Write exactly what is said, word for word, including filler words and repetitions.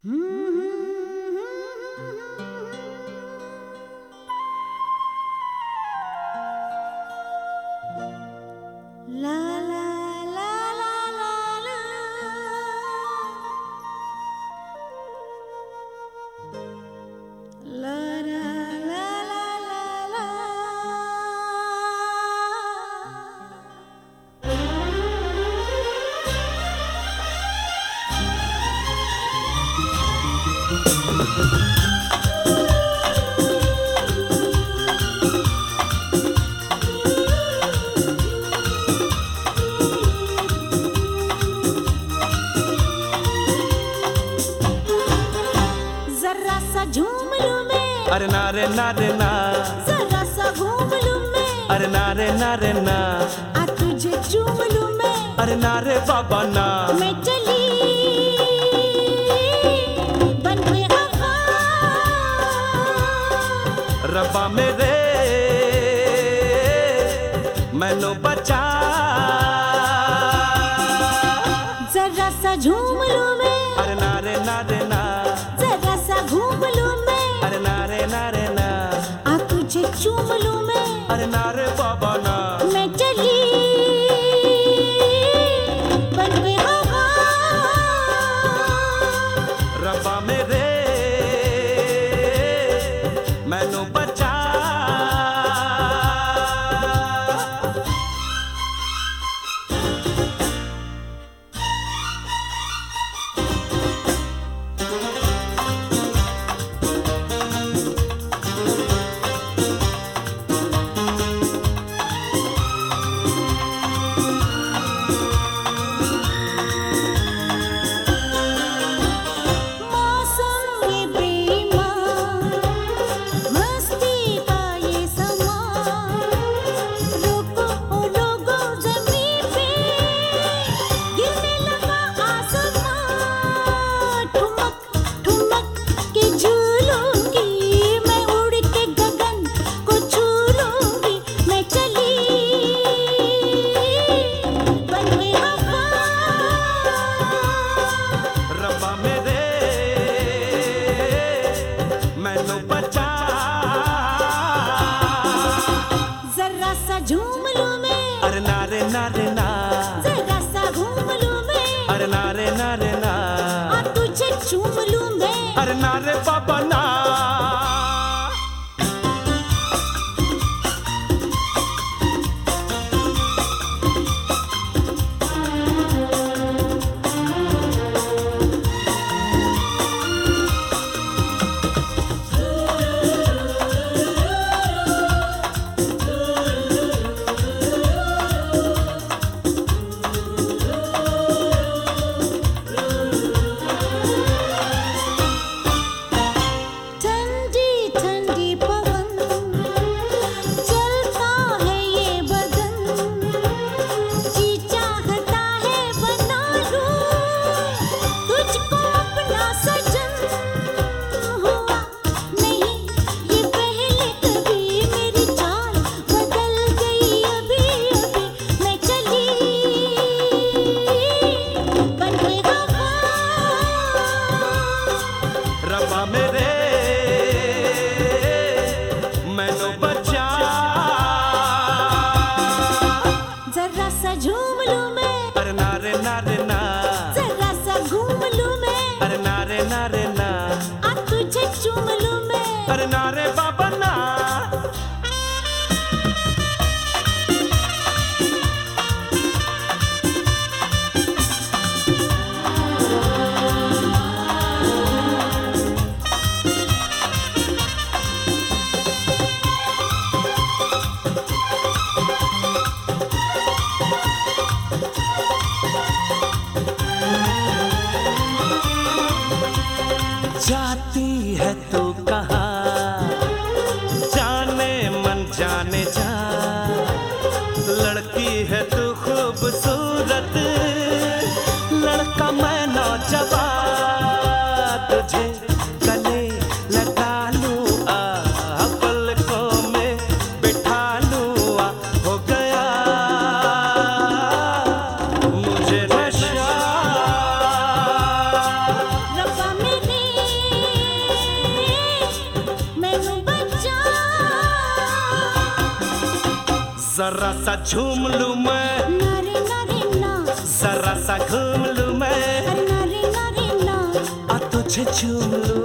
La la la la la la. La la la la la la. जरा सा झूम लूं मैं, अरे नारे नारे ना, जरा सा घूम लूं मैं, अरे नारे नारे ना, आ तुझे चूम लूं मैं, अरे नारे बाबा ना, मैं चली बन के हवा, रब्बा मेरे मैनू बचा। जरा सा झूम लूं मैं, अरे नारे नारे ना, जरा सा घूम लूं मैं, अरे नारे नारे ना, आ तुझे चूम लूं मैं, अरे नारे बाबा ना, मैं चली बन के हवा, रब्बा मेरे मैनू बचा। मौसम ये बेईमान, मस्ती का ये समा, रुको ओ लोगो ज़मीन पे, गिरने लगा आसमां, ठुमक ठुमक के झूलूंगी, मैं उड़ के गगन को छू लूंगी, मैं चली बन के हवा, रब्बा मेरे मैनू बचा। जरा सा झूम लूं मैं, अरे नारे नारे ना, जरा सा घूम लूं मैं, अरे नारे नारे ना, आ तुझे चूम लूं मैं, अरे नारे बाबा ना। ठंडी ठंडी पवन, चलता है ये बदन, जी चाहता है बना लूं तुझको अपना सजन, हुआ नहीं ये पहले कभी, मेरी चाल बदल गई अभी अभी, मैं चली बन के हवा, रब्बा मेरे मैनू बचा। जरा सा झूम लूं मैं, अरे नारे नारे ना, जरा सा घूम लूं मैं, अरे नारे नारे ना, आ तुझे चूम लूं मैं, अरे नारे बाबा ना। जाती है तू कहाँ, जाने मन जाने जा, लड़की है तू खूबसूरत, लड़का मैं नौजवान, तुझे गले लगा लूं आ, पलकों में बिठा लूं आ, हो गया मुझे नशा। रब्बा मेरे जरा सा झूम लूं मैं, नारे नारे ना, जरा सा घूम लूं मैं, नारे नारे ना, आ तुझे झूम लूं।